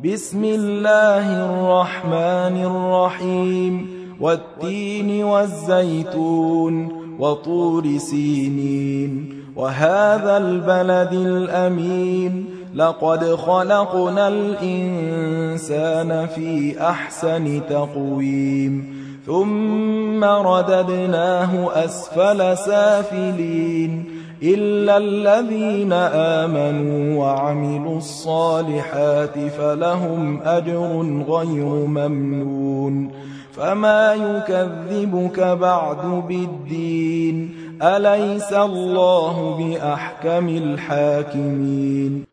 بسم الله الرحمن الرحيم والتين والزيتون وطور سينين وهذا البلد الأمين لقد خلقنا الإنسان في أحسن تقويم ثم رددناه أسفل سافلين إلا الذين آمنوا وعملوا الصالحات فلهم أجر غير ممنون فما يكذبك بعد بالدين أليس الله بأحكم الحاكمين